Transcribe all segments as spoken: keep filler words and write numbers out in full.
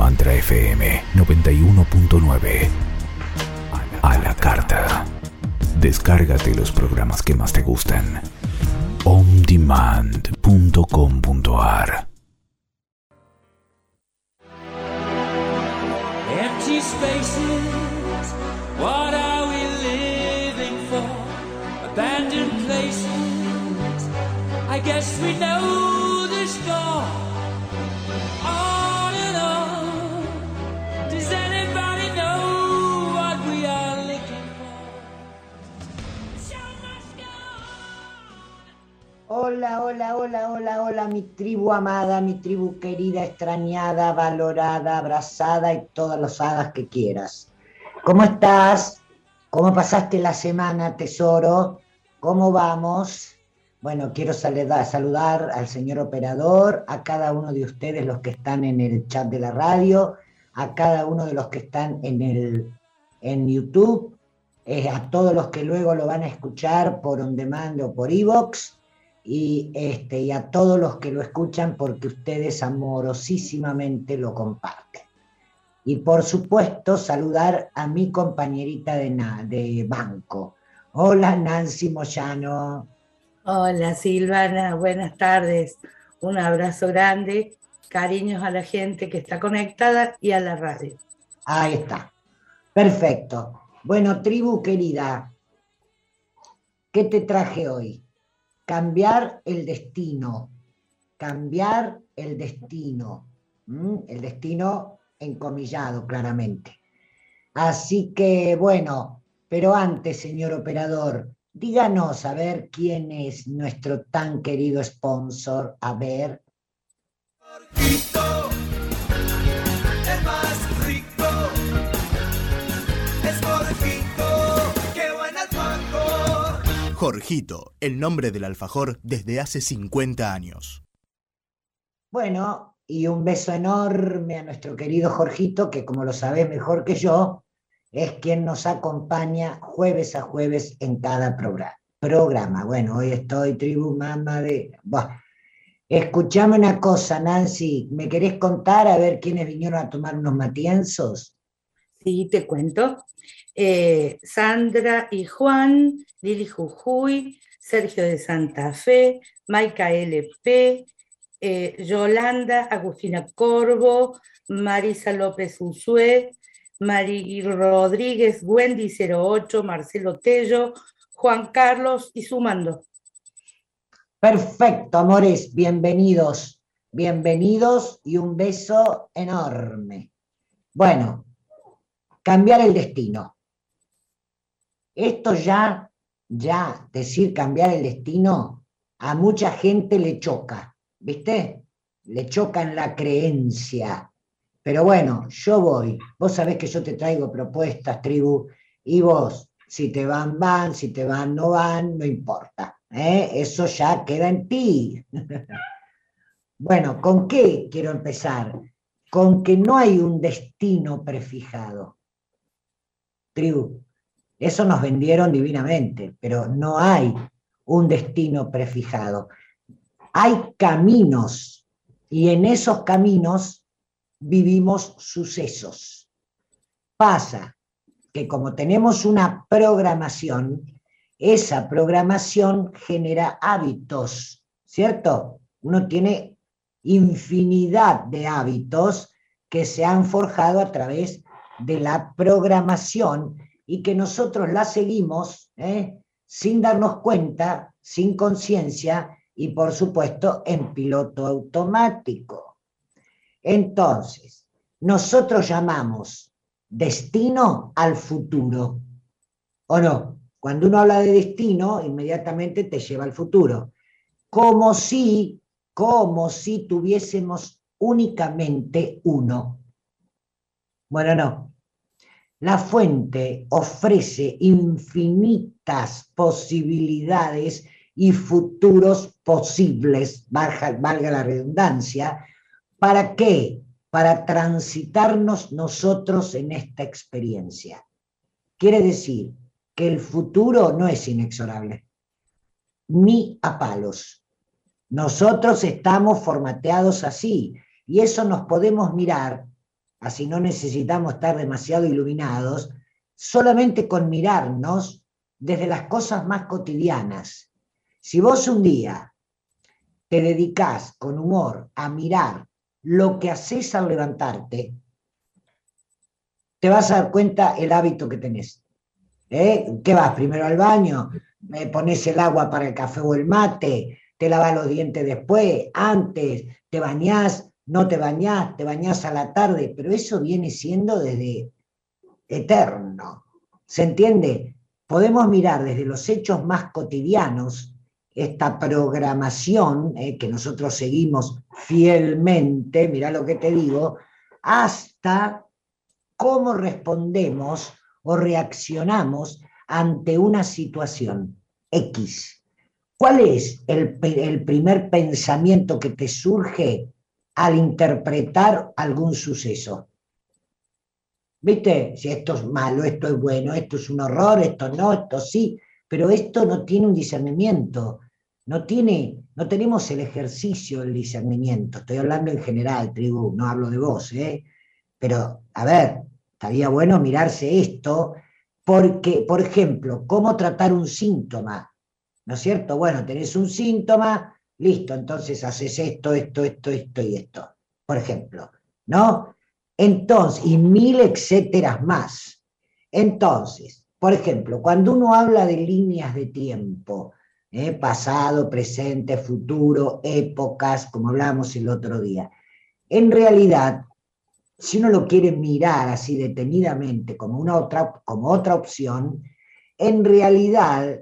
Mantra F M noventa y uno punto nueve. A la carta. Descárgate los programas que más te gustan. on demand punto com punto a r. Empty spaces, what are we living for? Abandoned places, I guess we know the score. On and on, does anybody know what we are looking for? Show must go on. Hola, hola, hola, hola, hola, mi tribu amada, mi tribu querida, extrañada, valorada, abrazada y todas las hadas que quieras. ¿Cómo estás? ¿Cómo pasaste la semana, tesoro? ¿Cómo vamos? Bueno, quiero saludar, saludar al señor operador, a cada uno de ustedes los que están en el chat de la radio, a cada uno de los que están en, el, en YouTube, eh, a todos los que luego lo van a escuchar por on demand o por iVoox. Y, este, y a todos los que lo escuchan porque ustedes amorosísimamente lo comparten. Y por supuesto saludar a mi compañerita de, na, de banco. Hola Nancy Moyano. Hola Silvana, buenas tardes. Un abrazo grande, cariños a la gente que está conectada y a la radio. Ahí está, perfecto. Bueno, tribu querida, ¿qué te traje hoy? Cambiar el destino, cambiar el destino, ¿Mm? El destino encomillado claramente. Así que bueno, pero antes, señor operador, díganos a ver quién es nuestro tan querido sponsor, a ver. Jorgito, el más rico, es Jorgito, qué buen alfajor. Jorgito, el nombre del alfajor desde hace cincuenta años. Bueno, y un beso enorme a nuestro querido Jorgito, que como lo sabés mejor que yo, es quien nos acompaña jueves a jueves en cada programa. programa. Bueno, hoy estoy tribu mama de... Bah. Escuchame una cosa, Nancy, ¿me querés contar a ver quiénes vinieron a tomar unos matienzos? Sí, te cuento. Eh, Sandra y Juan, Lili Jujuy, Sergio de Santa Fe, Maika L P, eh, Yolanda, Agustina Corvo, Marisa López Usué, Mari Rodríguez, Wendy cero ocho, Marcelo Tello, Juan Carlos y sumando. Perfecto, amores, bienvenidos, bienvenidos y un beso enorme. Bueno, cambiar el destino. Esto ya, ya, decir cambiar el destino, a mucha gente le choca, ¿viste? Le choca en la creencia. Pero bueno, yo voy. Vos sabés que yo te traigo propuestas, tribu, y vos, si te van, van, si te van, no van, no importa. ¿eh? Eso ya queda en ti. Bueno, ¿con qué quiero empezar? Con que no hay un destino prefijado. Tribu, eso nos vendieron divinamente, pero no hay un destino prefijado. Hay caminos, y en esos caminos vivimos sucesos. Pasa que como tenemos una programación, esa programación genera hábitos, ¿cierto? Uno tiene infinidad de hábitos que se han forjado a través de la programación y que nosotros la seguimos ¿eh? sin darnos cuenta, sin conciencia y por supuesto en piloto automático. Entonces, nosotros llamamos destino al futuro, ¿o no? Cuando uno habla de destino, inmediatamente te lleva al futuro. Como si, como si tuviésemos únicamente uno. Bueno, no. La fuente ofrece infinitas posibilidades y futuros posibles, valga, valga la redundancia. ¿Para qué? Para transitarnos nosotros en esta experiencia. Quiere decir que el futuro no es inexorable, ni a palos. Nosotros estamos formateados así, y eso nos podemos mirar así no necesitamos estar demasiado iluminados, solamente con mirarnos desde las cosas más cotidianas. Si vos un día te dedicás con humor a mirar lo que haces al levantarte, te vas a dar cuenta el hábito que tenés. ¿Eh? ¿Qué vas? ¿Primero al baño? ¿Me pones el agua para el café o el mate? ¿Te lavas los dientes después? ¿Antes? ¿Te bañás? ¿No te bañás? ¿Te bañás a la tarde? Pero eso viene siendo desde eterno. ¿Se entiende? Podemos mirar desde los hechos más cotidianos esta programación eh, que nosotros seguimos fielmente, mirá lo que te digo, hasta cómo respondemos o reaccionamos ante una situación X. ¿Cuál es el, el primer pensamiento que te surge al interpretar algún suceso? ¿Viste? Si esto es malo, esto es bueno, esto es un horror, esto no, esto sí, pero esto no tiene un discernimiento, no tiene, no tenemos el ejercicio del discernimiento. Estoy hablando en general, tribu, no hablo de vos, ¿eh? Pero, a ver, estaría bueno mirarse esto, porque, por ejemplo, ¿cómo tratar un síntoma? ¿No es cierto? Bueno, tenés un síntoma, listo, entonces haces esto, esto, esto, esto y esto, por ejemplo, ¿no? Entonces, y mil etcéteras más. Entonces, por ejemplo, cuando uno habla de líneas de tiempo, ¿eh? Pasado, presente, futuro, épocas, como hablábamos el otro día, en realidad, si uno lo quiere mirar así detenidamente como, una otra, como otra opción, en realidad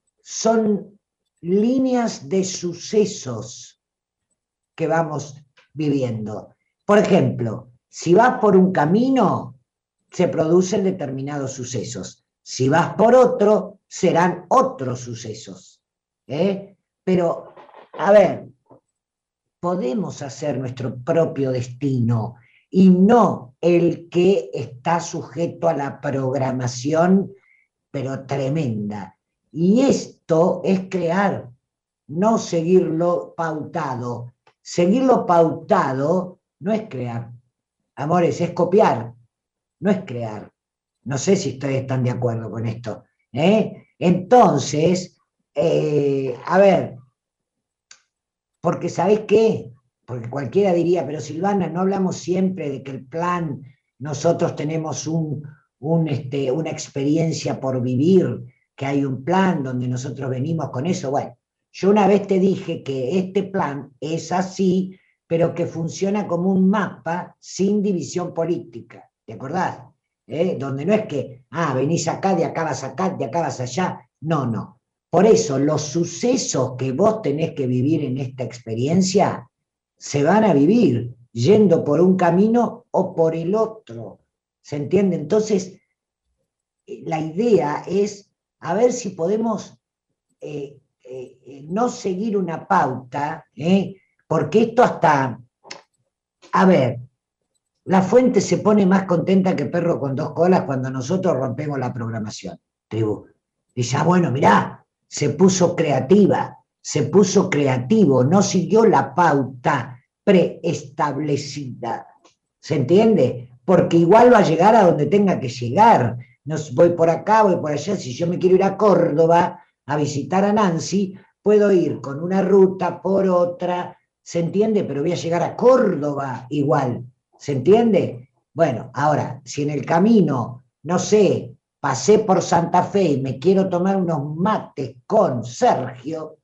son líneas de sucesos que vamos viviendo. Por ejemplo, si vas por un camino, se producen determinados sucesos. Si vas por otro, serán otros sucesos. ¿eh? Pero, a ver, podemos hacer nuestro propio destino y no el que está sujeto a la programación, pero tremenda. Y esto es crear, no seguirlo pautado. Seguirlo pautado no es crear. Amores, es copiar, no es crear. No sé si ustedes están de acuerdo con esto. ¿eh? Entonces, eh, a ver, porque ¿sabés qué? Porque cualquiera diría, pero Silvana, no hablamos siempre de que el plan, nosotros tenemos un, un, este, una experiencia por vivir, que hay un plan donde nosotros venimos con eso. Bueno, yo una vez te dije que este plan es así, pero que funciona como un mapa sin división política, ¿te acordás? ¿Eh? Donde no es que, ah, venís acá, de acá vas acá, de acá vas allá, no, no. Por eso los sucesos que vos tenés que vivir en esta experiencia se van a vivir yendo por un camino o por el otro, ¿se entiende? Entonces, la idea es a ver si podemos eh, eh, no seguir una pauta, ¿eh? Porque esto hasta, a ver, la fuente se pone más contenta que perro con dos colas cuando nosotros rompemos la programación, tribu. Dice, ah, bueno, mirá, se puso creativa, se puso creativo, no siguió la pauta preestablecida. ¿Se entiende? Porque igual va a llegar a donde tenga que llegar. No, voy por acá, voy por allá. Si yo me quiero ir a Córdoba a visitar a Nancy, puedo ir con una ruta, por otra, ¿se entiende? Pero voy a llegar a Córdoba igual, ¿se entiende? Bueno, ahora, si en el camino, no sé, pasé por Santa Fe y me quiero tomar unos mates con Sergio,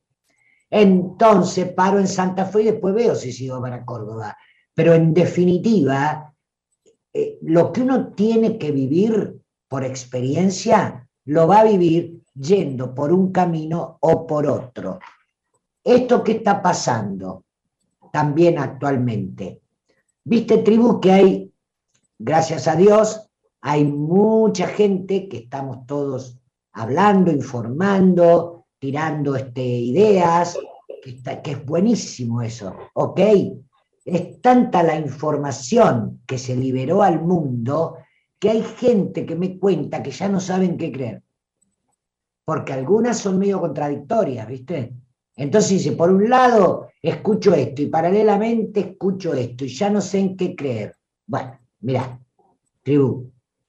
entonces paro en Santa Fe y después veo si sigo para Córdoba. Pero en definitiva, eh, lo que uno tiene que vivir por experiencia, lo va a vivir yendo por un camino o por otro. ¿Esto qué está pasando también actualmente? ¿Viste, tribu, que hay, gracias a Dios, hay mucha gente que estamos todos hablando, informando, tirando este, ideas, que, está, que es buenísimo eso, ¿ok? Es tanta la información que se liberó al mundo que hay gente que me cuenta que ya no saben qué creer. Porque algunas son medio contradictorias, ¿viste? Entonces dice, por un lado escucho esto y paralelamente escucho esto y ya no sé en qué creer. Bueno, Mirá, tribu,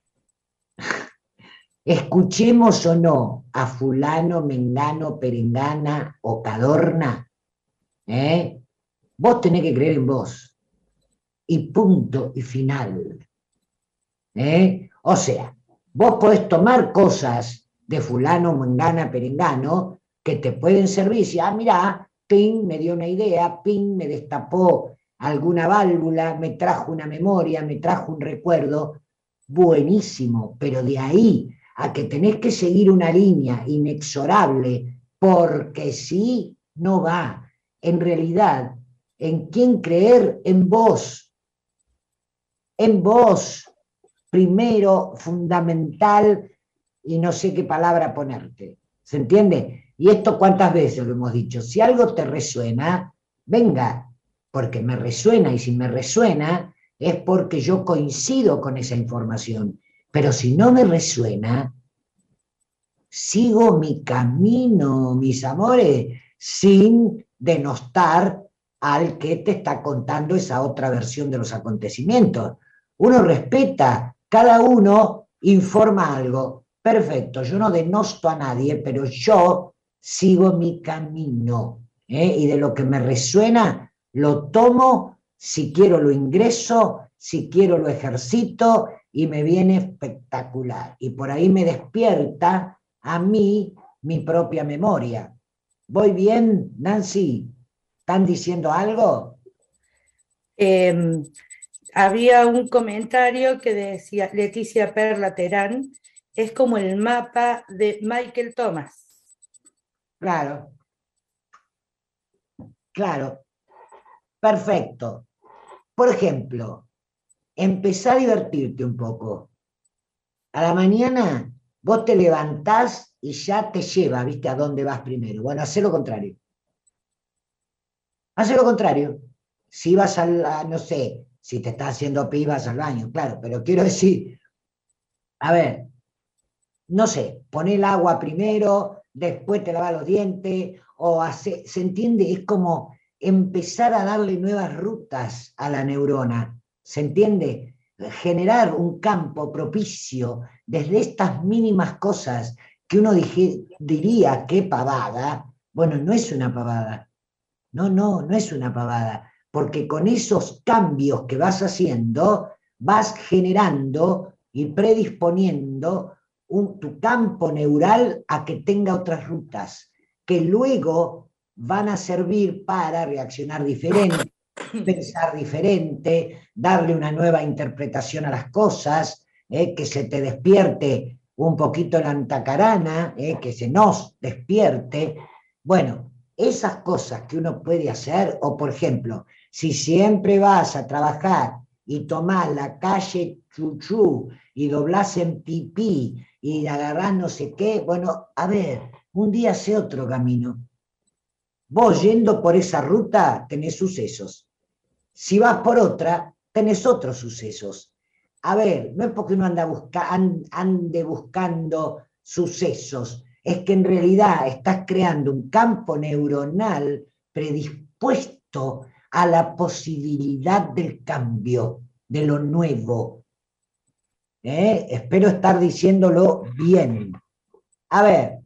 escuchemos o no a fulano, mengano, perengana o cadorna, ¿eh? Vos tenés que creer en vos. Y punto y final. ¿Eh? O sea, vos podés tomar cosas de fulano, mengana, perengano, que te pueden servir. Si, ah, mirá, ping, me dio una idea, ping, me destapó alguna válvula, me trajo una memoria, me trajo un recuerdo. Buenísimo, pero de ahí a que tenés que seguir una línea inexorable, porque sí, no va. En realidad, ¿en quién creer? En vos. En vos. Primero, fundamental, y no sé qué palabra ponerte. ¿Se entiende? Y esto cuántas veces lo hemos dicho. Si algo te resuena, venga, porque me resuena, y si me resuena es porque yo coincido con esa información. Pero si no me resuena, sigo mi camino, mis amores, sin denostar al que te está contando esa otra versión de los acontecimientos. Uno respeta, cada uno informa algo. Perfecto, yo no denosto a nadie, pero yo sigo mi camino, ¿eh? Y de lo que me resuena, lo tomo, si quiero lo ingreso, si quiero lo ejercito, y me viene espectacular. Y por ahí me despierta a mí mi propia memoria. ¿Voy bien, Nancy? ¿Están diciendo algo? Eh, había un comentario que decía, Leticia Perla Terán, es como el mapa de Michael Thomas. Claro. Claro. Perfecto. Por ejemplo, empezá a divertirte un poco. A la mañana vos te levantás y ya te lleva, ¿viste? A dónde vas primero. Bueno, hacé lo contrario. Hacé lo contrario. Si vas al, a, no sé, si te estás haciendo pis, vas al baño, claro, pero quiero decir, a ver, no sé, poné el agua primero, después te lavas los dientes, o hace, ¿se entiende? Es como empezar a darle nuevas rutas a la neurona, ¿se entiende? Generar un campo propicio desde estas mínimas cosas que uno dije, diría que pavada. Bueno, no es una pavada, no, no, no es una pavada, porque con esos cambios que vas haciendo, vas generando y predisponiendo un, tu campo neural a que tenga otras rutas, que luego van a servir para reaccionar diferente, pensar diferente, darle una nueva interpretación a las cosas, eh, que se te despierte un poquito la antacarana, eh, que se nos despierte. Bueno, esas cosas que uno puede hacer, o por ejemplo, si siempre vas a trabajar y tomás la calle Chuchú y doblás en Pipí y agarrás no sé qué, bueno, a ver, un día hace otro camino. Vos yendo por esa ruta tenés sucesos. Si vas por otra, tenés otros sucesos. A ver, no es porque uno anda busca, ande buscando sucesos, es que en realidad estás creando un campo neuronal predispuesto a la posibilidad del cambio, de lo nuevo. ¿Eh? Espero estar diciéndolo bien. A ver,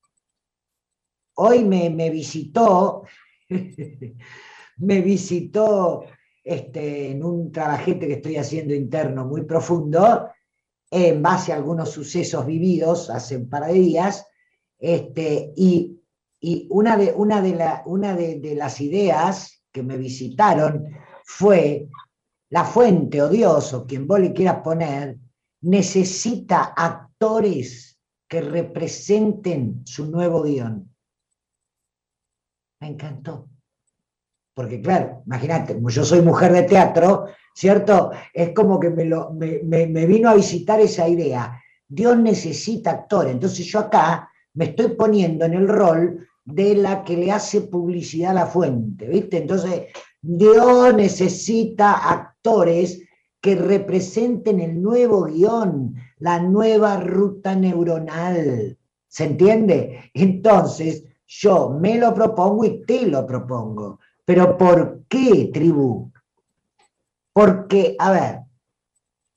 hoy me, me visitó, me visitó este, en un trabajete que estoy haciendo interno muy profundo, en base a algunos sucesos vividos hace un par de días, este, y, y una, de, una, de, la, una de, de las ideas que me visitaron fue: la fuente o Dios, o quien vos le quieras poner, necesita actores que representen su nuevo guión. Me encantó. Porque claro, imagínate, como yo soy mujer de teatro, ¿cierto? Es como que me, lo, me, me, me vino a visitar esa idea. Dios necesita actores. Entonces yo acá me estoy poniendo en el rol de la que le hace publicidad a la fuente, ¿viste? Entonces, Dios necesita actores que representen el nuevo guión, la nueva ruta neuronal. ¿Se entiende? Entonces, yo me lo propongo y te lo propongo. ¿Pero por qué, tribu? Porque, a ver,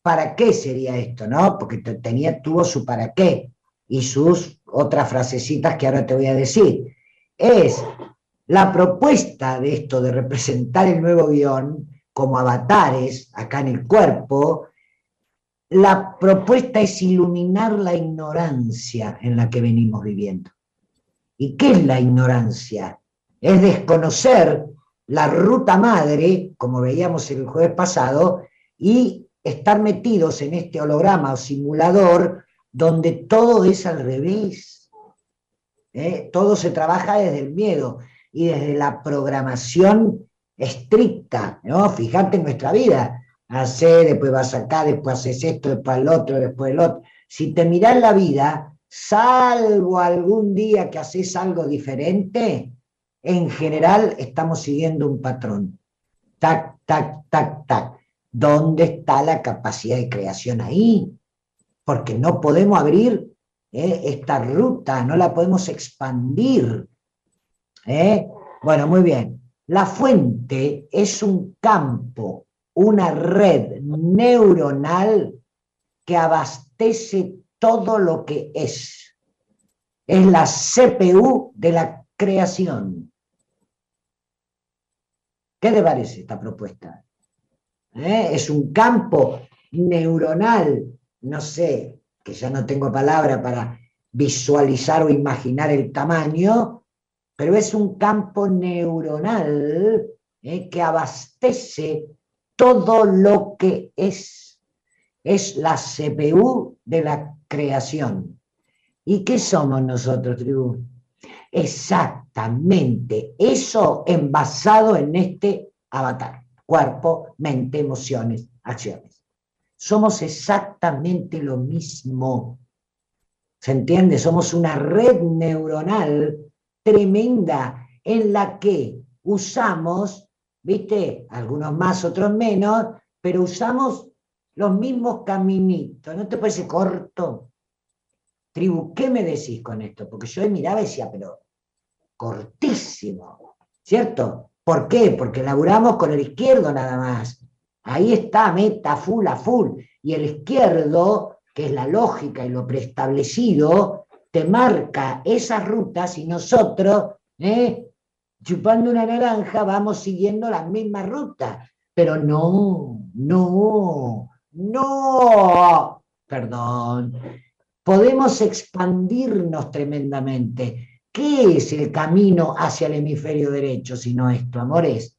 ¿para qué sería esto, no? Porque tenía, tuvo su para qué y sus otras frasecitas que ahora te voy a decir. Es la propuesta de esto de representar el nuevo guión como avatares acá en el cuerpo. La propuesta es iluminar la ignorancia en la que venimos viviendo. ¿Y qué es la ignorancia? Es desconocer la ruta madre, como veíamos el jueves pasado, y estar metidos en este holograma o simulador donde todo es al revés. ¿Eh? Todo se trabaja desde el miedo y desde la programación estricta, ¿no? Fíjate en nuestra vida. Hacer, después vas acá, después haces esto, después el otro, después el otro. Si te mirás la vida, salvo algún día que haces algo diferente, en general estamos siguiendo un patrón. Tac, tac, tac, tac. ¿Dónde está la capacidad de creación ahí? Porque no podemos abrir ¿eh? esta ruta, no la podemos expandir. ¿eh? Bueno, muy bien. La fuente es un campo, una red neuronal que abastece todo lo que es. Es la C P U de la creación. ¿Qué te parece esta propuesta? ¿Eh? Es un campo neuronal, no sé, que ya no tengo palabra para visualizar o imaginar el tamaño, pero es un campo neuronal ¿eh? que abastece todo lo que es. Es la C P U de la creación. ¿Y qué somos nosotros, tribu? Exactamente eso envasado en este avatar. Cuerpo, mente, emociones, acciones. Somos exactamente lo mismo. ¿Se entiende? Somos una red neuronal tremenda en la que usamos, ¿viste? Algunos más, otros menos, pero usamos los mismos caminitos. ¿No te parece corto? Tribu, ¿qué me decís con esto? Porque yo miraba y decía, pero cortísimo, ¿cierto? ¿Por qué? Porque laburamos con el izquierdo nada más. Ahí está, meta full a full. Y el izquierdo, que es la lógica y lo preestablecido, te marca esas rutas y nosotros, ¿eh? chupando una naranja, vamos siguiendo la misma ruta. Pero no, no, no, perdón. Podemos expandirnos tremendamente. ¿Qué es el camino hacia el hemisferio derecho sino esto, amores?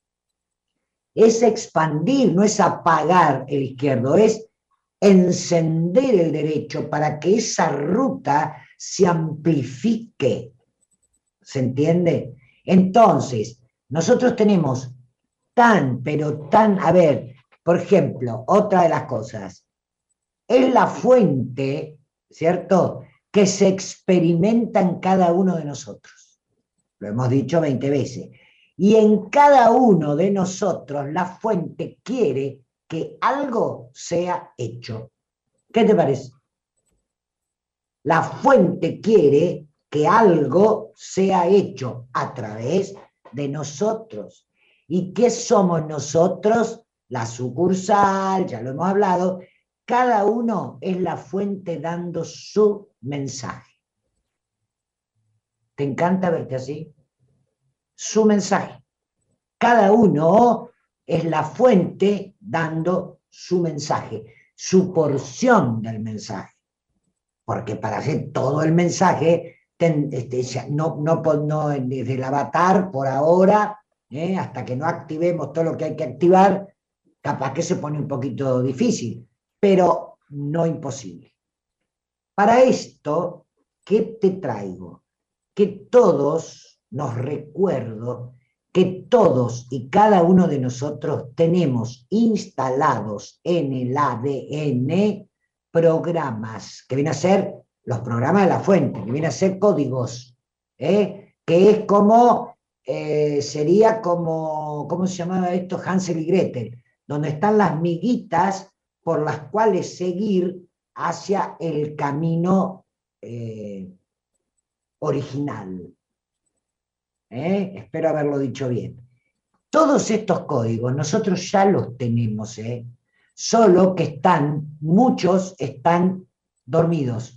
Es expandir, no es apagar el izquierdo, es encender el derecho para que esa ruta se amplifique. ¿Se entiende? Entonces, nosotros tenemos tan, pero tan, a ver, por ejemplo, otra de las cosas, es la fuente, ¿cierto?, que se experimenta en cada uno de nosotros. Lo hemos dicho veinte veces. Y en cada uno de nosotros la fuente quiere que algo sea hecho. ¿Qué te parece? La fuente quiere que algo sea hecho a través de nosotros. ¿Y qué somos nosotros? La sucursal, ya lo hemos hablado. Cada uno es la fuente dando su mensaje. ¿Te encanta verte así? Su mensaje. Cada uno es la fuente dando su mensaje, su porción del mensaje. Porque para hacer todo el mensaje, ten, este, no, no, no, desde el avatar por ahora, eh, hasta que no activemos todo lo que hay que activar, capaz que se pone un poquito difícil, pero no imposible. Para esto, ¿qué te traigo? Que todos nos recuerdo que todos y cada uno de nosotros tenemos instalados en el A D N programas, que vienen a ser los programas de la fuente, que vienen a ser códigos, ¿eh? que es como, eh, sería como, ¿cómo se llamaba esto? Hansel y Gretel, donde están las miguitas por las cuales seguir hacia el camino eh, original. ¿Eh? Espero haberlo dicho bien. Todos estos códigos nosotros ya los tenemos, ¿eh? solo que están, muchos están dormidos,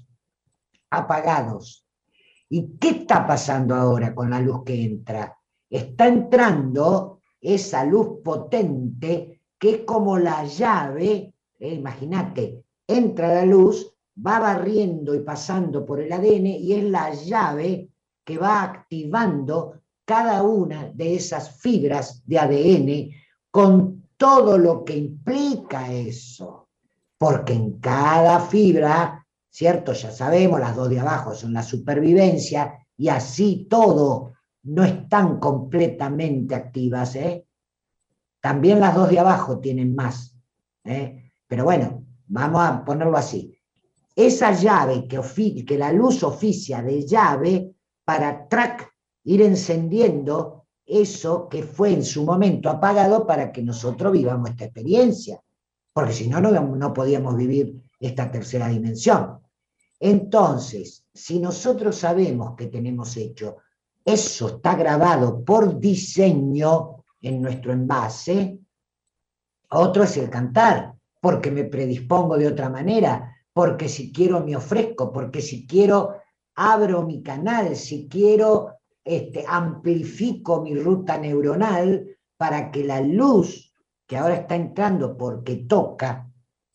apagados. ¿Y qué está pasando ahora con la luz que entra? Está entrando esa luz potente que es como la llave, eh, imagínate, entra la luz, va barriendo y pasando por el A D N y es la llave que va activando cada una de esas fibras de A D N con todo lo que implica eso. Porque en cada fibra, ¿cierto? Ya sabemos, las dos de abajo son la supervivencia y así todo no están completamente activas, ¿eh? También las dos de abajo tienen más, ¿eh? Pero bueno, vamos a ponerlo así. Esa llave que, que la luz oficia de llave para track, ir encendiendo eso que fue en su momento apagado para que nosotros vivamos esta experiencia, porque si no, no, no podíamos vivir esta tercera dimensión. Entonces, si nosotros sabemos que tenemos hecho, eso está grabado por diseño en nuestro envase, otro es el cantar, porque me predispongo de otra manera, porque si quiero me ofrezco, porque si quiero abro mi canal, si quiero este, amplifico mi ruta neuronal para que la luz que ahora está entrando porque toca,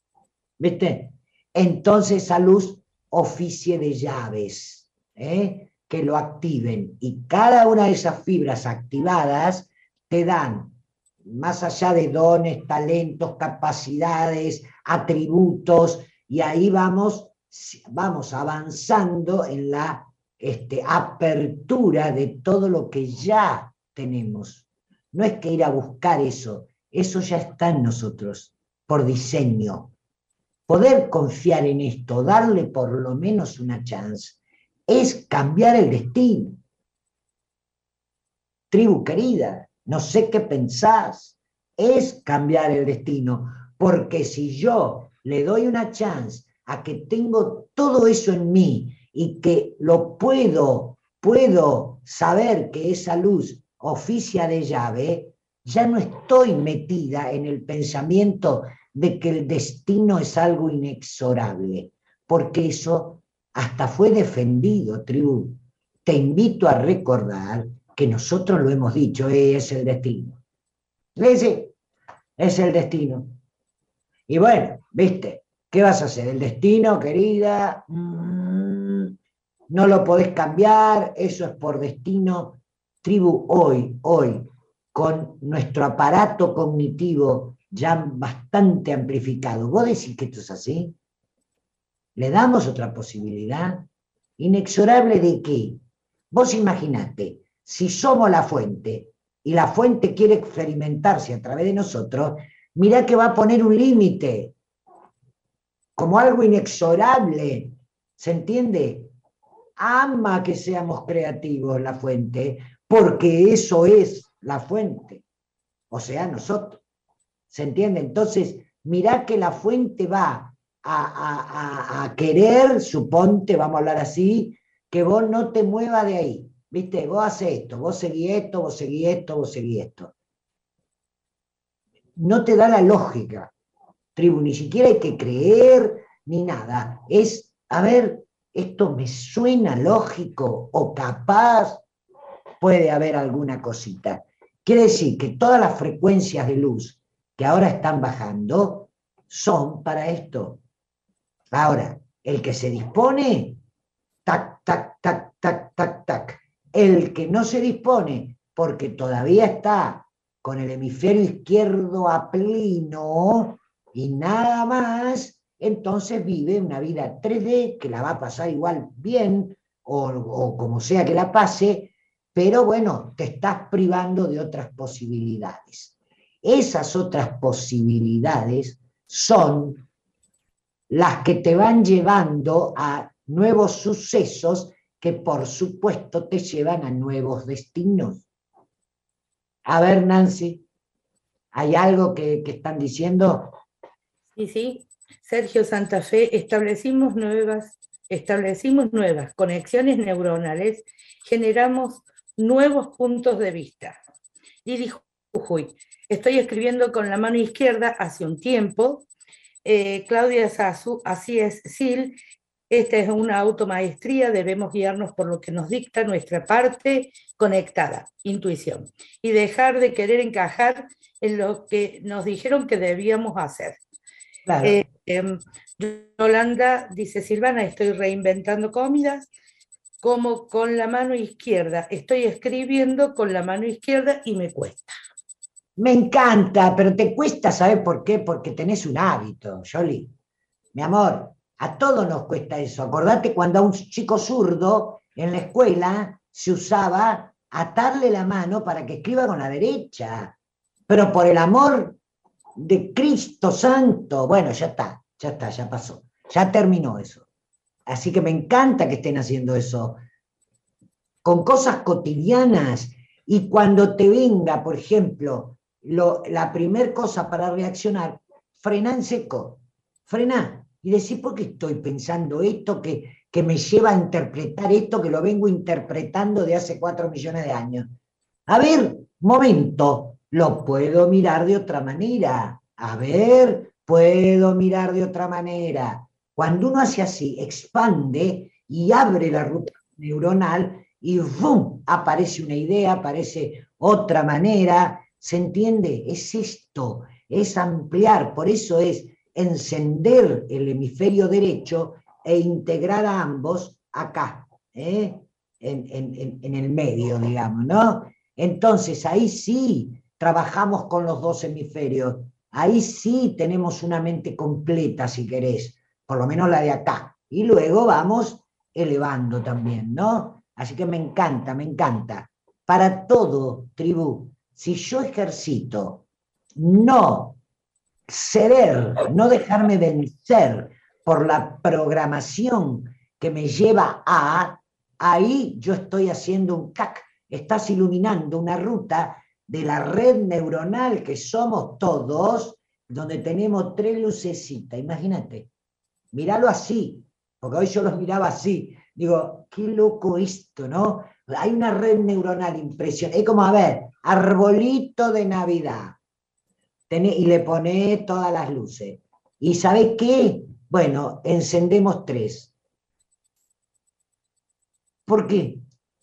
¿viste? Entonces esa luz oficie de llaves, ¿eh? Que lo activen. Y cada una de esas fibras activadas te dan, más allá de dones, talentos, capacidades, atributos, y ahí vamos, vamos avanzando en la este, apertura de todo lo que ya tenemos. No es que ir a buscar eso, eso ya está en nosotros, por diseño. Poder confiar en esto, darle por lo menos una chance, es cambiar el destino. Tribu querida, no sé qué pensás, es cambiar el destino, porque si yo le doy una chance a que tengo todo eso en mí y que lo puedo, puedo saber que esa luz oficia de llave, ya no estoy metida en el pensamiento de que el destino es algo inexorable, porque eso hasta fue defendido, tribu. Te invito a recordar que nosotros lo hemos dicho, eh, es el destino. ¿Ves? Es el destino. Y bueno, ¿viste? ¿Qué vas a hacer? El destino, querida, mmm, no lo podés cambiar, eso es por destino. Tribu, hoy, hoy, con nuestro aparato cognitivo ya bastante amplificado, ¿vos decís que esto es así? ¿Le damos otra posibilidad? ¿Inexorable de qué? Vos imaginate, si somos la fuente y la fuente quiere experimentarse a través de nosotros, mirá que va a poner un límite, como algo inexorable, ¿se entiende? Ama que seamos creativos la fuente, porque eso es la fuente, o sea, nosotros, ¿se entiende? Entonces, mirá que la fuente va a, a, a, a querer, suponte, vamos a hablar así, que vos no te muevas de ahí, ¿viste? Vos haces esto, vos seguís esto, vos seguís esto, vos seguís esto. No te da la lógica, tribu, ni siquiera hay que creer, ni nada. Es, a ver, esto me suena lógico o capaz puede haber alguna cosita. Quiere decir que todas las frecuencias de luz que ahora están bajando son para esto. Ahora, el que se dispone, tac, tac, tac, tac, tac, tac. El que no se dispone, porque todavía está con el hemisferio izquierdo a pleno y nada más, entonces vive una vida tres D que la va a pasar igual bien o, o como sea que la pase, pero bueno, te estás privando de otras posibilidades. Esas otras posibilidades son las que te van llevando a nuevos sucesos que por supuesto te llevan a nuevos destinos. A ver, Nancy, ¿hay algo que, que están diciendo? Sí, sí. Sergio Santa Fe, establecimos nuevas, establecimos nuevas conexiones neuronales, generamos nuevos puntos de vista. Lili Jujuy, estoy escribiendo con la mano izquierda hace un tiempo, Eh, Claudia Sasu, así es, Sil, esta es una automaestría, debemos guiarnos por lo que nos dicta nuestra parte conectada, intuición, y dejar de querer encajar en lo que nos dijeron que debíamos hacer. Claro. Eh, em, Yolanda dice, Silvana, estoy reinventando comidas, como con la mano izquierda, estoy escribiendo con la mano izquierda y me cuesta. Me encanta, pero te cuesta, ¿sabes por qué? Porque tenés un hábito, Yoli. Mi amor, a todos nos cuesta eso. Acordate cuando a un chico zurdo en la escuela se usaba atarle la mano para que escriba con la derecha. Pero por el amor de Cristo Santo, bueno, ya está, ya está, ya pasó, ya terminó eso. Así que me encanta que estén haciendo eso con cosas cotidianas, y cuando te venga, por ejemplo, lo, la primer cosa para reaccionar, frená en seco, frená y decir, ¿por qué estoy pensando esto que, que me lleva a interpretar esto que lo vengo interpretando de hace cuatro millones de años? A ver, momento, lo puedo mirar de otra manera. A ver, puedo mirar de otra manera. Cuando uno hace así, expande y abre la ruta neuronal y ¡bum! Aparece una idea, aparece otra manera. ¿Se entiende? Es esto, es ampliar. Por eso es encender el hemisferio derecho e integrar a ambos acá, ¿eh? en, en, en el medio, digamos, ¿no? Entonces, ahí sí trabajamos con los dos hemisferios. Ahí sí tenemos una mente completa, si querés, por lo menos la de acá. Y luego vamos elevando también, ¿no? Así que me encanta, me encanta. Para todo, tribu, si yo ejercito no ceder, no dejarme vencer por la programación que me lleva a, ahí yo estoy haciendo un cac, estás iluminando una ruta de la red neuronal que somos todos, donde tenemos tres lucecitas, imagínate, míralo así, porque hoy yo los miraba así, digo, qué loco esto, ¿no? Hay una red neuronal impresionante, es como, a ver, arbolito de Navidad, y le pone todas las luces, y ¿sabes qué? Bueno, encendemos tres. ¿Por qué?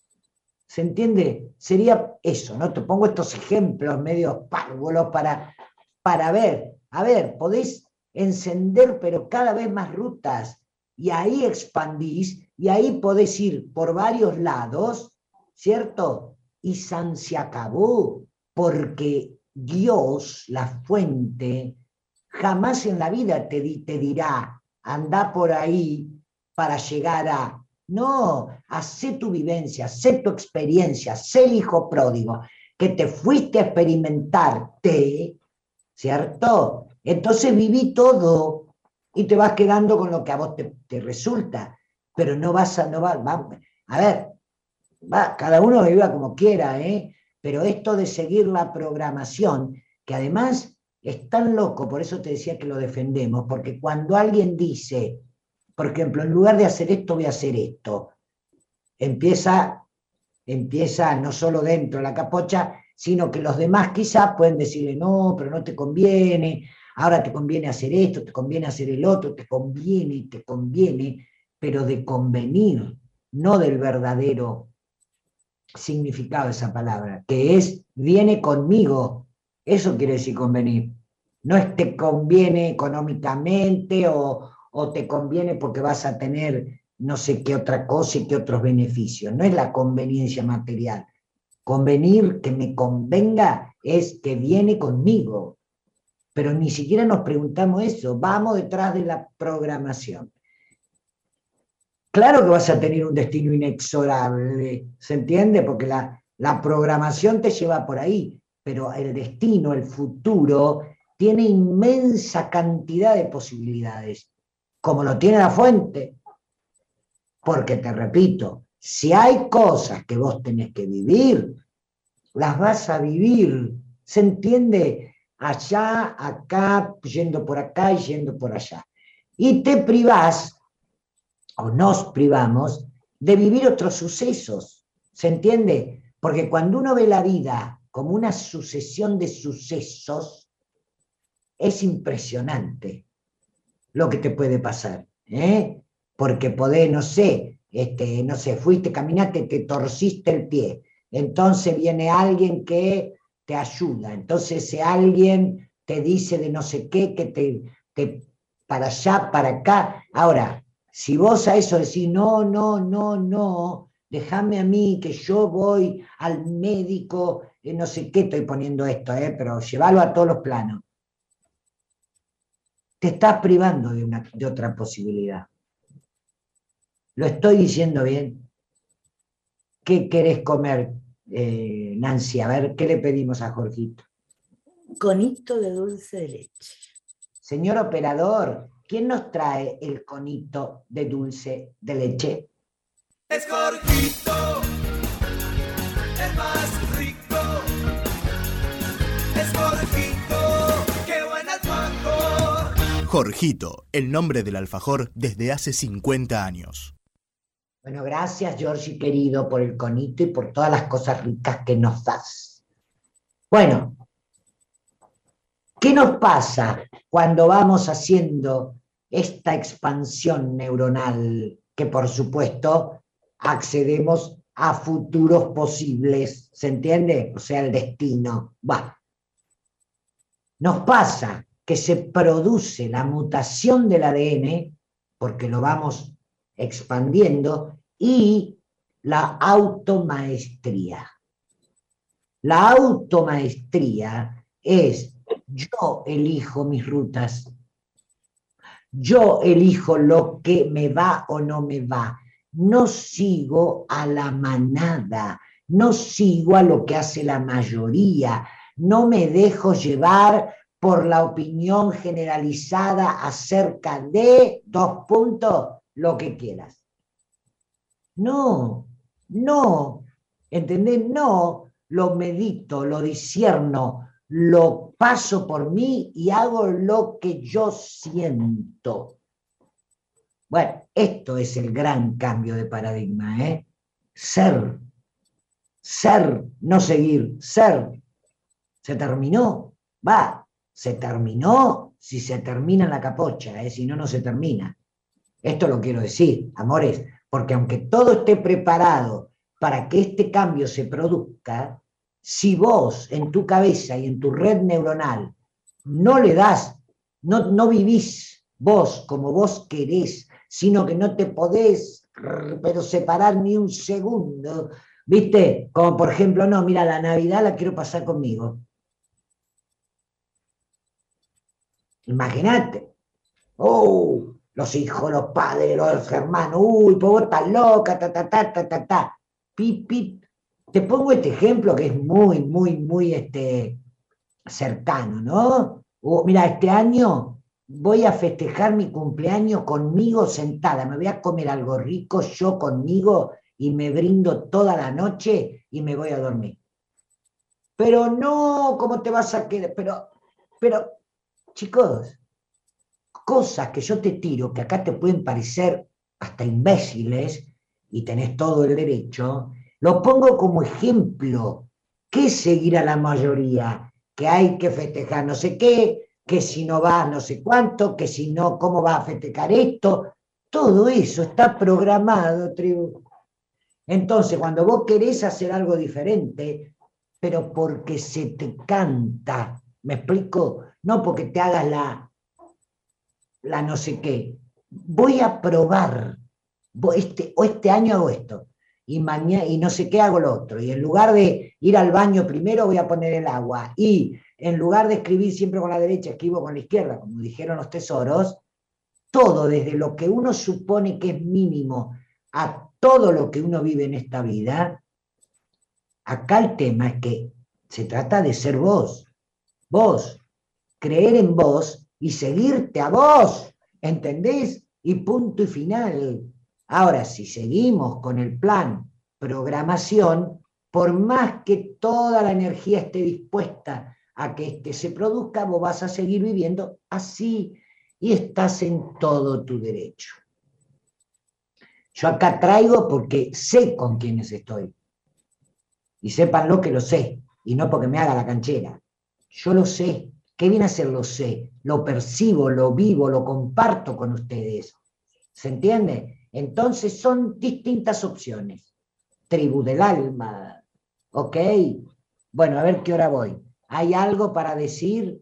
¿Se entiende? Sería eso, ¿no? Te pongo estos ejemplos medio párvulos para, para ver, a ver, podés encender pero cada vez más rutas, y ahí expandís, y ahí podés ir por varios lados, ¿cierto? Y san se acabó, porque Dios, la fuente, jamás en la vida te, di, te dirá, anda por ahí para llegar a... No, hacé tu vivencia, hacé tu experiencia, sé el hijo pródigo, que te fuiste a experimentarte, ¿cierto? Entonces viví todo y te vas quedando con lo que a vos te, te resulta, pero no vas a, no va, va, a ver, va, cada uno viva como quiera, ¿eh? Pero esto de seguir la programación, que además es tan loco, por eso te decía que lo defendemos, porque cuando alguien dice, por ejemplo, en lugar de hacer esto, voy a hacer esto, empieza, empieza no solo dentro de la capocha, sino que los demás quizás pueden decirle, no, pero no te conviene, ahora te conviene hacer esto, te conviene hacer el otro, te conviene, te conviene, pero de convenir, no del verdadero significado de esa palabra, que es, viene conmigo, eso quiere decir convenir, no es te conviene económicamente o, o te conviene porque vas a tener no sé qué otra cosa y qué otros beneficios, no es la conveniencia material, convenir, que me convenga, es que viene conmigo, pero ni siquiera nos preguntamos eso, vamos detrás de la programación. Claro que vas a tener un destino inexorable, ¿se entiende? Porque la, la programación te lleva por ahí, pero el destino, el futuro, tiene inmensa cantidad de posibilidades, como lo tiene la fuente. Porque te repito, si hay cosas que vos tenés que vivir, las vas a vivir, ¿se entiende? Allá, acá, yendo por acá y yendo por allá. Y te privás, o nos privamos, de vivir otros sucesos, ¿se entiende? Porque cuando uno ve la vida como una sucesión de sucesos, es impresionante. lo que te puede pasar, ¿eh? Porque podés, no sé, este, no sé, fuiste, caminaste, te torciste el pie, entonces viene alguien que te ayuda, entonces ese alguien te dice de no sé qué, que te, te para allá, para acá. Ahora, si vos a eso decís, no, no, no, no, déjame a mí que yo voy al médico, eh, no sé qué estoy poniendo esto, eh, pero llévalo a todos los planos. Te estás privando de, una, de otra posibilidad. ¿Lo estoy diciendo bien? ¿Qué querés comer, eh, Nancy? A ver, ¿qué le pedimos a Jorgito? Conito de dulce de leche. Señor operador, ¿quién nos trae el conito de dulce de leche? Es Jorgito, el más rico. Es Jorgito, qué buen alfajor. Jorgito, el nombre del alfajor desde hace cincuenta años. Bueno, gracias, Georgie querido, por el conito y por todas las cosas ricas que nos das. Bueno, ¿qué nos pasa cuando vamos haciendo esta expansión neuronal? Que por supuesto accedemos a futuros posibles, ¿se entiende? O sea, el destino. Bueno, nos pasa que se produce la mutación del A D N, porque lo vamos expandiendo, y la automaestría. La automaestría es: yo elijo mis rutas, yo elijo lo que me va o no me va, no sigo a la manada, no sigo a lo que hace la mayoría, no me dejo llevar por la opinión generalizada acerca de, dos puntos, lo que quieras. No, no, ¿entendés? No, lo medito, lo discierno, lo paso por mí y hago lo que yo siento. Bueno, esto es el gran cambio de paradigma, ¿eh? Ser, ser, no seguir, ser. Se terminó, va, se terminó si se termina la capocha, ¿eh? Si no, no se termina. Esto lo quiero decir, amores, porque aunque todo esté preparado para que este cambio se produzca, si vos en tu cabeza y en tu red neuronal no le das, no, no vivís vos como vos querés, sino que no te podés pero separar ni un segundo, ¿viste? Como por ejemplo, no, mira, la Navidad la quiero pasar conmigo. Imagínate. Oh, los hijos, los padres, los hermanos, uy, pues vos estás loca, ta, ta, ta, ta, ta, ta. Pip, pip. Te pongo este ejemplo que es muy, muy, muy este, cercano, ¿no? Oh, mira, este año voy a festejar mi cumpleaños conmigo sentada, me voy a comer algo rico yo conmigo y me brindo toda la noche y me voy a dormir. Pero no, ¿cómo te vas a quedar? Pero, pero, chicos, cosas que yo te tiro, que acá te pueden parecer hasta imbéciles, y tenés todo el derecho, lo pongo como ejemplo. ¿Qué es seguir a la mayoría? Que hay que festejar no sé qué, que si no vas no sé cuánto, que si no, ¿cómo vas a festejar esto? Todo eso está programado, tribu. Entonces, cuando vos querés hacer algo diferente, pero porque se te canta, ¿me explico? No porque te hagas la, la no sé qué. Voy a probar, este, o este año hago esto, y mañana, y no sé qué hago lo otro, y en lugar de ir al baño primero voy a poner el agua, y en lugar de escribir siempre con la derecha, escribo con la izquierda, como dijeron los tesoros. Todo, desde lo que uno supone que es mínimo a todo lo que uno vive en esta vida. Acá el tema es que se trata de ser vos, vos, creer en vos y seguirte a vos, ¿entendés? Y punto y final. Ahora, si seguimos con el plan programación, por más que toda la energía esté dispuesta a que este se produzca, vos vas a seguir viviendo así y estás en todo tu derecho. Yo acá traigo porque sé con quiénes estoy. Y sépanlo que lo sé, y no porque me haga la canchera. Yo lo sé, ¿Qué viene a ser lo sé? Lo percibo, lo vivo, lo comparto con ustedes. ¿Se entiende? Entonces son distintas opciones. Tribu del alma, ¿ok? Bueno, a ver qué hora voy. ¿Hay algo para decir?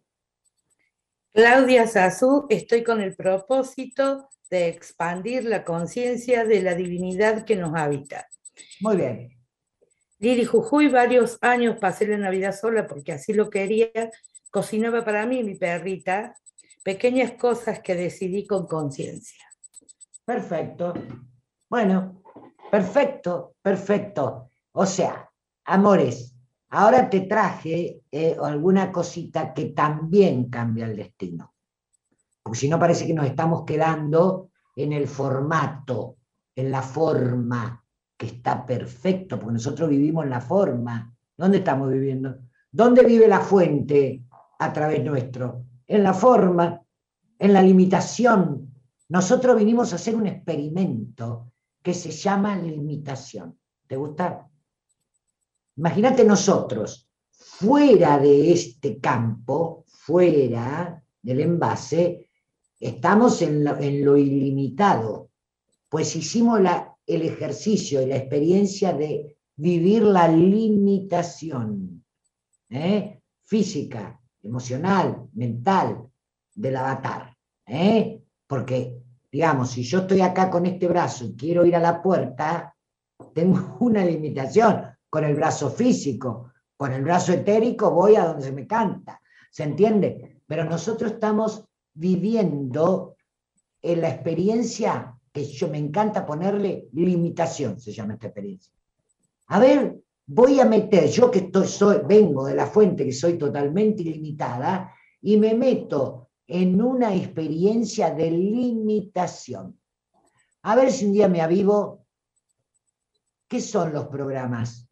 Claudia Sazú, estoy con el propósito de expandir la conciencia de la divinidad que nos habita. Muy bien. Lili Jujuy, varios años pasé la Navidad sola porque así lo quería. Cocinaba para mí, mi perrita, pequeñas cosas que decidí con conciencia. Perfecto. Bueno, perfecto, perfecto. O sea, amores, ahora te traje eh, alguna cosita que también cambia el destino. Porque si no parece que nos estamos quedando en el formato, en la forma, que está perfecto, porque nosotros vivimos en la forma. ¿Dónde estamos viviendo? ¿Dónde vive la fuente a través nuestro? En la forma, en la limitación. Nosotros vinimos a hacer un experimento que se llama limitación. ¿Te gusta? Imagínate nosotros, fuera de este campo, fuera del envase, estamos en lo, en lo ilimitado, pues hicimos la, el ejercicio y la experiencia de vivir la limitación, ¿eh? Física, emocional, mental, del avatar, ¿eh? Porque, digamos, si yo estoy acá con este brazo y quiero ir a la puerta, tengo una limitación con el brazo físico, con el brazo etérico voy a donde se me canta, ¿se entiende? Pero nosotros estamos viviendo en la experiencia que yo me encanta ponerle limitación, se llama esta experiencia. A ver, voy a meter, yo que estoy, soy, vengo de la fuente, que soy totalmente ilimitada, y me meto en una experiencia de limitación. A ver si un día me avivo. ¿Qué son los programas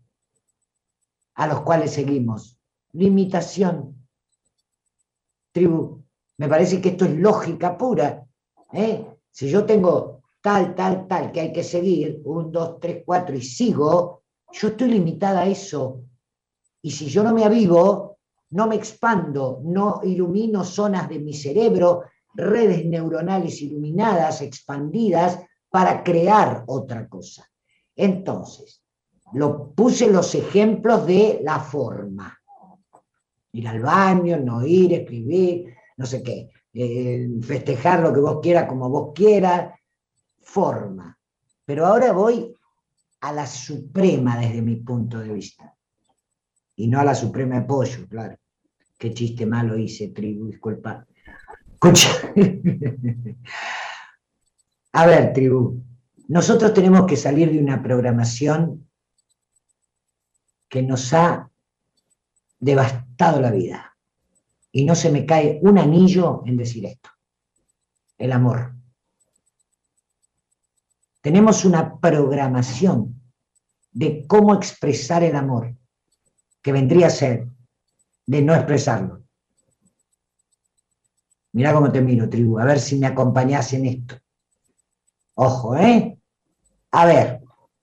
a los cuales seguimos? Limitación. Tribu, me parece que esto es lógica pura, ¿eh? Si yo tengo tal, tal, tal que hay que seguir, un, dos, tres, cuatro, y sigo, yo estoy limitada a eso. Y si yo no me avivo, no me expando, no ilumino zonas de mi cerebro, redes neuronales iluminadas, expandidas, para crear otra cosa. Entonces, lo, puse los ejemplos de la forma. Ir al baño, no ir, escribir, no sé qué. Eh, festejar lo que vos quieras, como vos quieras. Forma. Pero ahora voy a la suprema desde mi punto de vista. Y no a la suprema de pollo, claro. Qué chiste malo hice, tribu, disculpa. Escucha. A ver, tribu. Nosotros tenemos que salir de una programación que nos ha devastado la vida. Y no se me cae un anillo en decir esto. El amor. Tenemos una programación de cómo expresar el amor, que vendría a ser de no expresarlo. Mirá cómo te miro, tribu, a ver si me acompañás en esto. Ojo, ¿eh? A ver.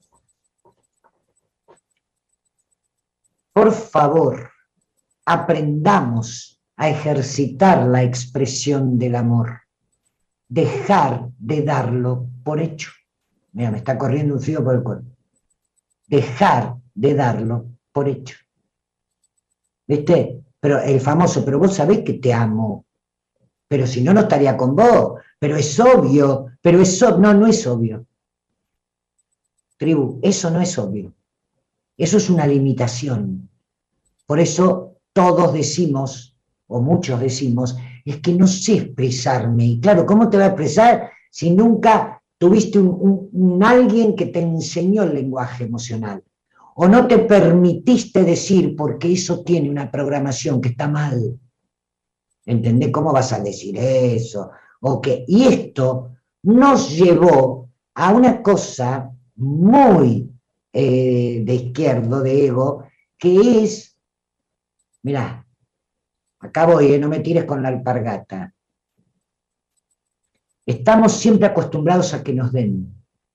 Por favor, aprendamos a ejercitar la expresión del amor. Dejar de darlo por hecho. Mira, me está corriendo un frío por el cuerpo. Dejar de darlo por hecho. ¿Viste? Pero el famoso, pero vos sabés que te amo. Pero si no, no estaría con vos. Pero es obvio. Pero es obvio. No, no es obvio. Tribu, eso no es obvio. Eso es una limitación. Por eso todos decimos, o muchos decimos, es que no sé expresarme. Y claro, ¿cómo te va a expresar si nunca tuviste un, un, un alguien que te enseñó el lenguaje emocional? O no te permitiste decir porque eso tiene una programación que está mal. ¿Entendés? ¿Cómo vas a decir eso? ¿O qué? Y esto nos llevó a una cosa muy eh, de izquierdo, de ego, que es, mirá, acá voy, eh, no me tires con la alpargata. Estamos siempre acostumbrados a que nos den.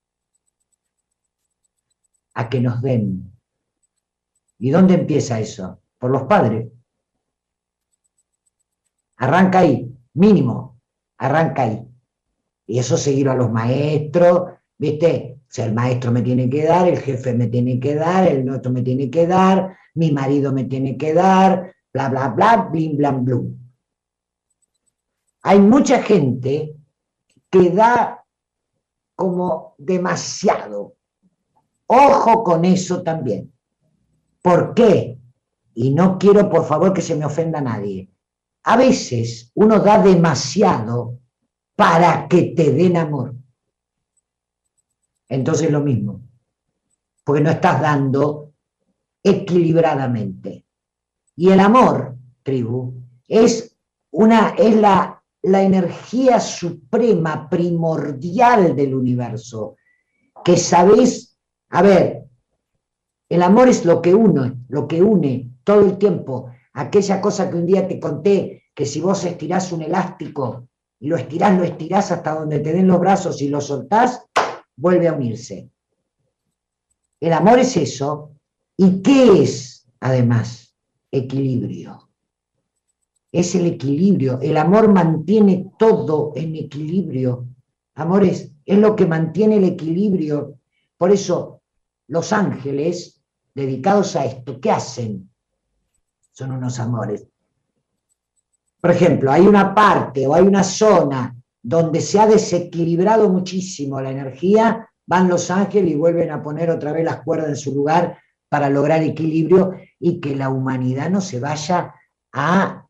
A que nos den. ¿Y dónde empieza eso? Por los padres. Arranca ahí, mínimo, arranca ahí. Y eso seguir a los maestros, ¿viste? O sea, el maestro me tiene que dar, el jefe me tiene que dar, el otro me tiene que dar, mi marido me tiene que dar, bla, bla, bla, blim, blam, blum. Hay mucha gente que da como demasiado. Ojo con eso también. ¿Por qué? Y no quiero, por favor, que se me ofenda a nadie. A veces uno da demasiado para que te den amor. Entonces lo mismo, porque no estás dando equilibradamente. Y el amor, tribu, es, una, es la, la energía suprema, primordial del universo, que sabés, a ver, el amor es lo que une, lo que une todo el tiempo, aquella cosa que un día te conté, que si vos estirás un elástico, y lo estirás, lo estirás hasta donde te den los brazos y lo soltás, vuelve a unirse. El amor es eso. ¿Y qué es, además? Equilibrio. Es el equilibrio. El amor mantiene todo en equilibrio. Amores, es lo que mantiene el equilibrio. Por eso, los ángeles dedicados a esto, ¿qué hacen? Son unos amores. Por ejemplo, hay una parte o hay una zona donde se ha desequilibrado muchísimo la energía, van los ángeles y vuelven a poner otra vez las cuerdas en su lugar para lograr equilibrio y que la humanidad no se vaya a...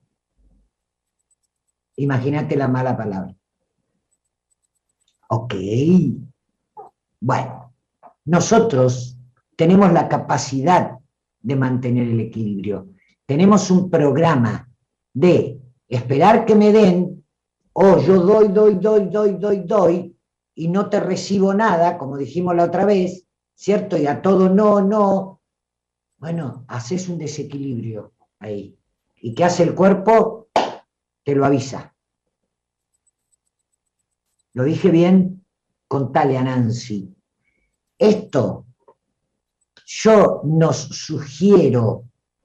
Imagínate la mala palabra. Ok. Bueno, nosotros tenemos la capacidad de mantener el equilibrio. Tenemos un programa de esperar que me den, o yo doy, doy, doy, doy, doy, doy, y no te recibo nada, como dijimos la otra vez, ¿cierto? Y a todo no, no. Bueno, haces un desequilibrio ahí. ¿Y qué hace el cuerpo? Te lo avisa. ¿Lo dije bien? Contale a Nancy. Esto yo nos sugiero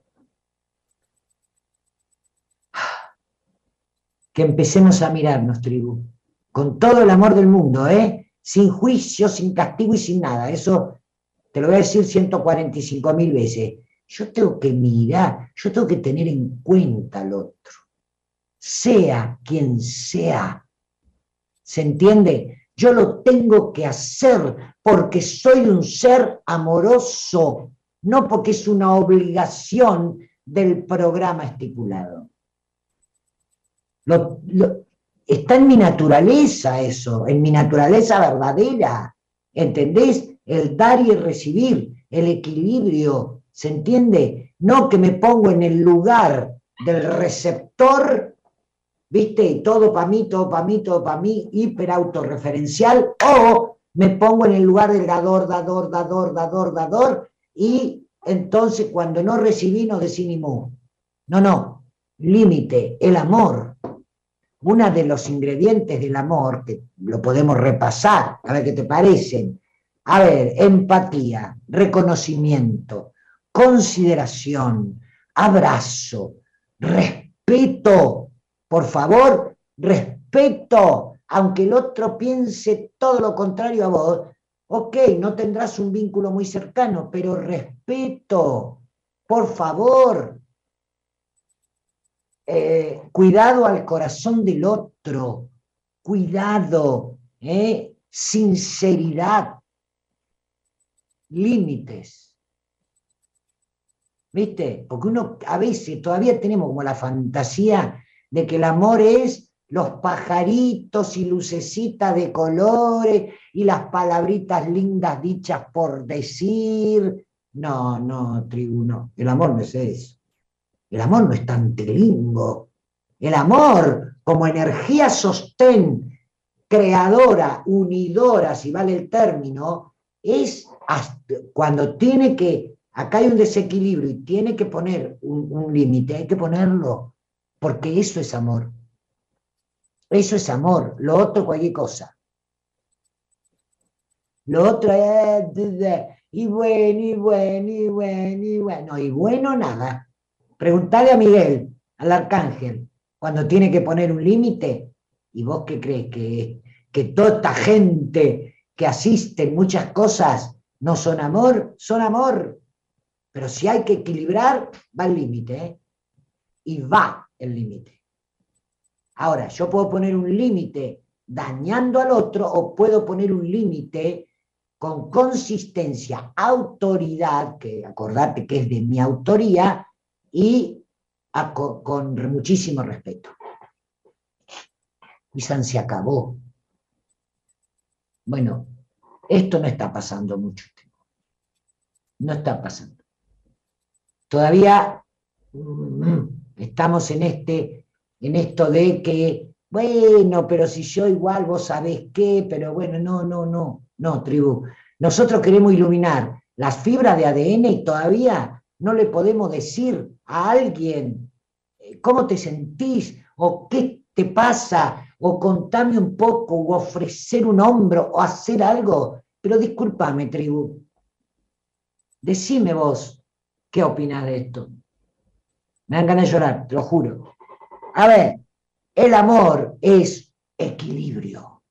que empecemos a mirarnos, tribu, con todo el amor del mundo, ¿eh? Sin juicio, sin castigo y sin nada. Eso te lo voy a decir ciento cuarenta y cinco mil veces. Yo tengo que mirar, yo tengo que tener en cuenta al otro, sea quien sea. ¿Se entiende? Yo lo tengo que hacer porque soy un ser amoroso, no porque es una obligación del programa estipulado. Lo, lo, está en mi naturaleza eso, en mi naturaleza verdadera, ¿entendés? El dar y el recibir, el equilibrio, ¿se entiende? No que me pongo en el lugar del receptor, ¿viste? Y todo para mí, todo para mí, todo para mí, hiper autorreferencial, o me pongo en el lugar del dador, dador, dador, dador, dador, y entonces cuando no recibí no decí ni mu. No, no, límite, el amor. Uno de los ingredientes del amor, que lo podemos repasar, a ver qué te parecen. A ver, empatía, reconocimiento, consideración, abrazo, respeto, por favor, respeto, aunque el otro piense todo lo contrario a vos, ok, no tendrás un vínculo muy cercano, pero respeto, por favor. Eh, cuidado al corazón del otro, cuidado, eh, sinceridad, límites, ¿viste? Porque uno a veces todavía tenemos como la fantasía de que el amor es los pajaritos y lucecitas de colores y las palabritas lindas dichas por decir. No, no, tribu, no, el amor no es eso. El amor no es tan trilingo. El amor, como energía sostén, creadora, unidora, si vale el término, es hasta cuando tiene que, acá hay un desequilibrio y tiene que poner un, un límite, hay que ponerlo, porque eso es amor. Eso es amor, lo otro cualquier cosa. Lo otro es, y bueno, y bueno, y bueno, y bueno, y bueno nada. Preguntale a Miguel, al arcángel, cuando tiene que poner un límite. ¿Y vos qué crees? Que, que toda esta gente que asiste en muchas cosas no son amor, son amor. Pero si hay que equilibrar, va el límite, ¿eh? Y va el límite. Ahora, yo puedo poner un límite dañando al otro o puedo poner un límite con consistencia, autoridad, que acordate que es de mi autoría, y a, con, con muchísimo respeto. Y San se acabó. Bueno, esto no está pasando mucho. No está pasando. Todavía mm, estamos en, este, en esto de que, bueno, pero si yo igual vos sabés qué, pero bueno, no, no, no, no, tribu. Nosotros queremos iluminar las fibras de A D N y todavía no le podemos decir a alguien cómo te sentís o qué te pasa, o contame un poco, o ofrecer un hombro, o hacer algo. Pero discúlpame, tribu. Decime vos, ¿qué opinás de esto? Me dan ganas de llorar, te lo juro. A ver, el amor es equilibrio.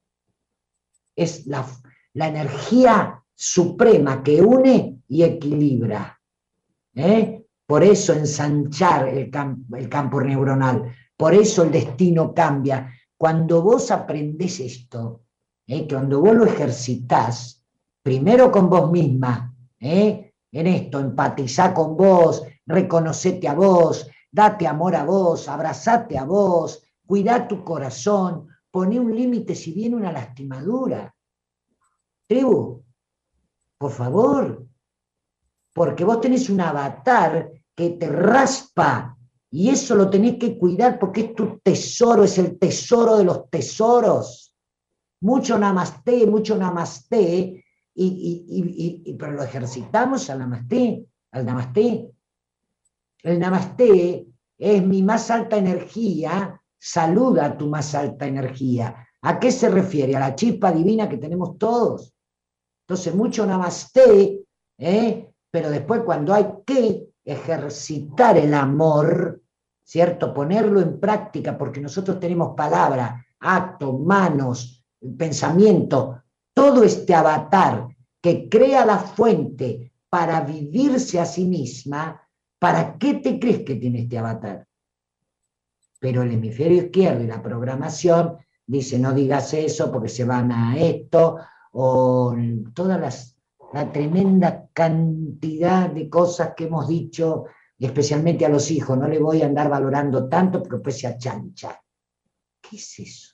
Es la, la energía suprema que une y equilibra. ¿Eh? Por eso ensanchar el, camp el campo neuronal. Por eso el destino cambia. Cuando vos aprendés esto, ¿eh? Cuando vos lo ejercitás, primero con vos misma, ¿eh? En esto, empatizá con vos, reconocete a vos, date amor a vos, abrazate a vos, cuidá tu corazón, poné un límite si viene una lastimadura. Tribu, por favor, porque vos tenés un avatar que te raspa, y eso lo tenés que cuidar porque es tu tesoro, es el tesoro de los tesoros. Mucho namasté, mucho namasté, y, y, y, y, pero lo ejercitamos al namasté, al namasté. El namasté es mi más alta energía, saluda a tu más alta energía. ¿A qué se refiere? A la chispa divina que tenemos todos. Entonces, mucho namasté, ¿eh? Pero después cuando hay que ejercitar el amor, ¿cierto? Ponerlo en práctica, porque nosotros tenemos palabra, acto, manos, pensamiento, todo este avatar que crea la fuente para vivirse a sí misma. ¿Para qué te crees que tiene este avatar? Pero el hemisferio izquierdo y la programación dice no digas eso porque se van a esto, o todas las la tremenda cantidad de cosas que hemos dicho, y especialmente a los hijos, no le voy a andar valorando tanto porque después se achancha. ¿Qué es eso?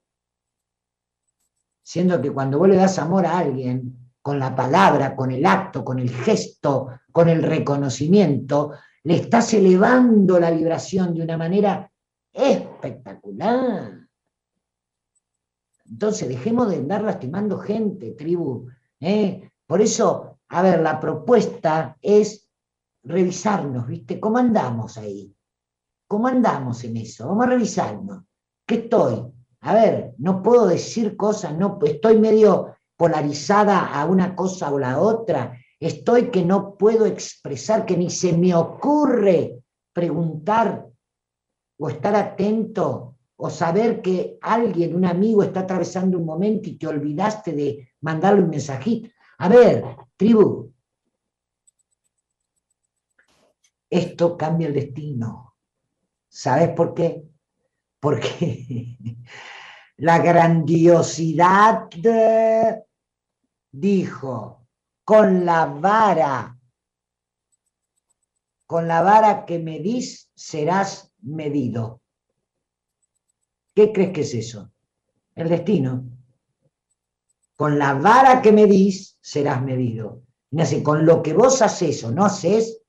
Siendo que cuando vos le das amor a alguien, con la palabra, con el acto, con el gesto, con el reconocimiento, le estás elevando la vibración de una manera espectacular. Entonces dejemos de andar lastimando gente, tribu, ¿eh? Por eso, a ver, la propuesta es revisarnos, ¿viste? ¿Cómo andamos ahí? ¿Cómo andamos en eso? Vamos a revisarnos. ¿Qué estoy? A ver, no puedo decir cosas, no, estoy medio polarizada a una cosa o la otra. Estoy que no puedo expresar, que ni se me ocurre preguntar o estar atento o saber que alguien, un amigo, está atravesando un momento y te olvidaste de mandarle un mensajito. A ver, tribu, esto cambia el destino. ¿Sabes por qué? Porque la grandiosidad de, dijo, con la vara, con la vara que medís serás medido. ¿Qué crees que es eso? El destino. Con la vara que medís, serás medido. Así, con lo que vos haces o no haces,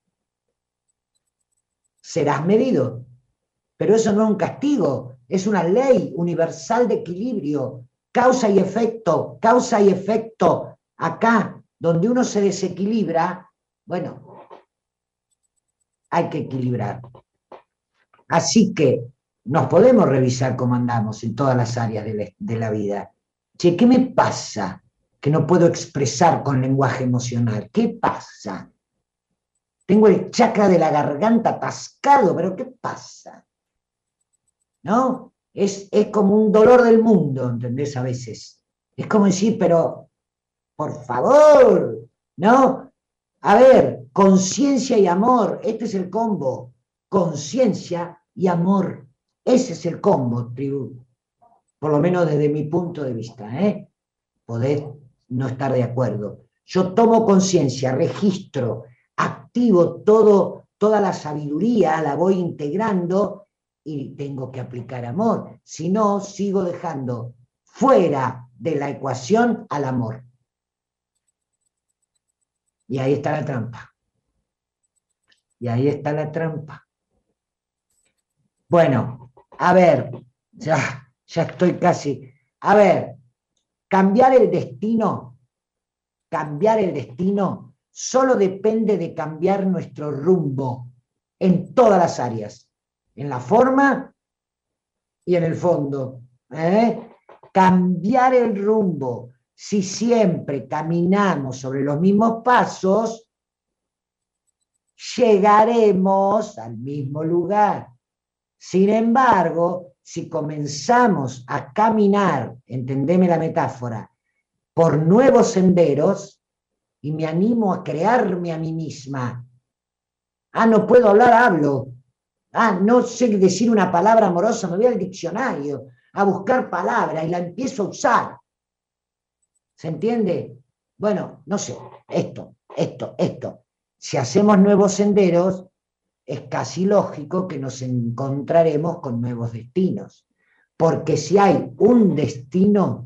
serás medido. Pero eso no es un castigo, es una ley universal de equilibrio. Causa y efecto, causa y efecto. Acá, donde uno se desequilibra, bueno, hay que equilibrar. Así que nos podemos revisar cómo andamos en todas las áreas de la, de la vida. Che, ¿qué me pasa que no puedo expresar con lenguaje emocional? ¿Qué pasa? Tengo el chakra de la garganta atascado, pero ¿qué pasa? ¿no? Es, es como un dolor del mundo, ¿entendés? A veces. Es como decir, pero, por favor, ¿no? A ver, conciencia y amor, este es el combo. Conciencia y amor, ese es el combo, tribu. Por lo menos desde mi punto de vista, ¿eh? Podés no estar de acuerdo. Yo tomo conciencia, registro, activo todo, toda la sabiduría, la voy integrando y tengo que aplicar amor. Si no, sigo dejando fuera de la ecuación al amor. Y ahí está la trampa. Y ahí está la trampa. Bueno, a ver, ya, ya estoy casi. A ver, cambiar el destino, cambiar el destino solo depende de cambiar nuestro rumbo en todas las áreas, en la forma y en el fondo. ¿eh? Cambiar el rumbo, si siempre caminamos sobre los mismos pasos, llegaremos al mismo lugar. Sin embargo, si comenzamos a caminar, entendeme la metáfora, por nuevos senderos, y me animo a crearme a mí misma, ah, no puedo hablar, hablo, ah, no sé decir una palabra amorosa, me voy al diccionario a buscar palabras y la empiezo a usar. ¿Se entiende? Bueno, no sé, esto, esto, esto. Si hacemos nuevos senderos, es casi lógico que nos encontraremos con nuevos destinos. Porque si hay un destino,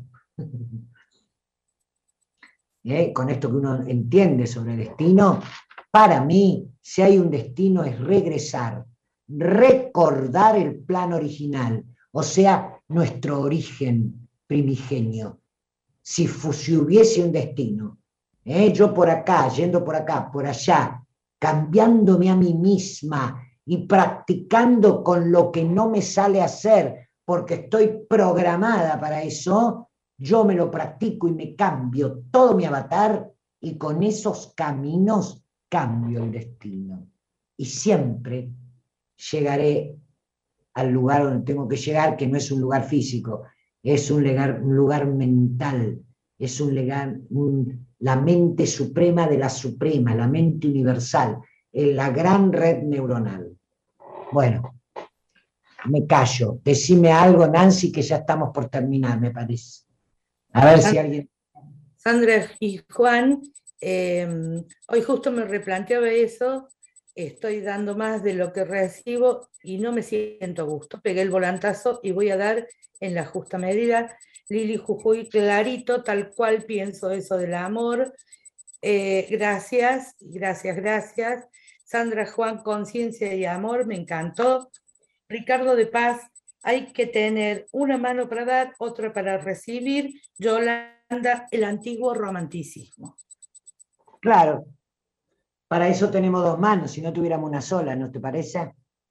¿eh? con esto que uno entiende sobre destino, para mí, si hay un destino es regresar, recordar el plan original, o sea, nuestro origen primigenio. Si, si hubiese un destino, ¿eh? yo por acá, yendo por acá, por allá, cambiándome a mí misma y practicando con lo que no me sale hacer, porque estoy programada para eso, yo me lo practico y me cambio todo mi avatar y con esos caminos cambio el destino. Y siempre llegaré al lugar donde tengo que llegar, que no es un lugar físico, es un lugar, un lugar mental, es un lugar, un, la mente suprema de la suprema, la mente universal, la gran red neuronal. Bueno, me callo. Decime algo, Nancy, que ya estamos por terminar, me parece. A ver si alguien... Sandra y Juan, eh, hoy justo me replanteaba eso, estoy dando más de lo que recibo y no me siento a gusto. Pegué el volantazo y voy a dar en la justa medida. Lili Jujuy, clarito, tal cual pienso eso del amor. Eh, gracias, gracias, gracias. Sandra, Juan, conciencia y amor, me encantó. Ricardo de Paz, hay que tener una mano para dar, otra para recibir. Yolanda, el antiguo romanticismo. Claro, para eso tenemos dos manos, si no tuviéramos una sola, ¿no te parece?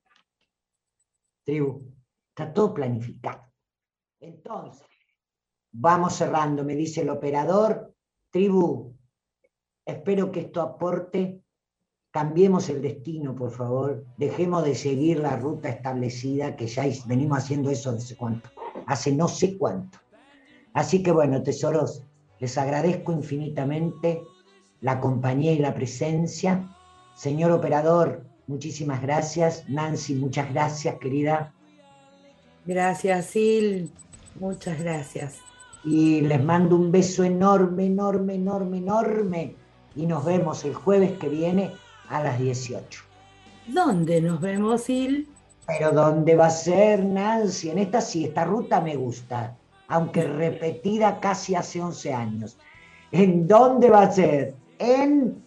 Tribu, está todo planificado. Entonces, vamos cerrando, me dice el operador. Tribu, espero que esto aporte. Cambiemos el destino, por favor. Dejemos de seguir la ruta establecida, que ya venimos haciendo eso hace cuánto, hace no sé cuánto. Así que bueno, tesoros, les agradezco infinitamente la compañía y la presencia. Señor operador, muchísimas gracias. Nancy, muchas gracias, querida. Gracias, Sil. Muchas gracias. Y les mando un beso enorme, enorme, enorme, enorme. Y nos vemos el jueves que viene a las dieciocho. ¿Dónde nos vemos, Sil? Pero ¿dónde va a ser, Nancy? En esta sí, esta ruta me gusta, aunque repetida casi hace once años. ¿En dónde va a ser? En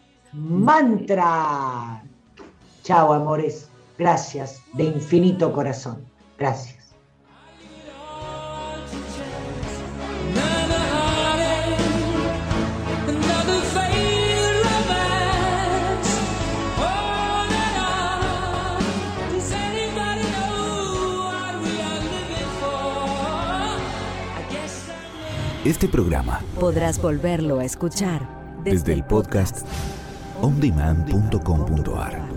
Mantra. Chao, amores. Gracias, de infinito corazón. Gracias. Este programa podrás volverlo a escuchar desde el podcast on demand punto com punto a r.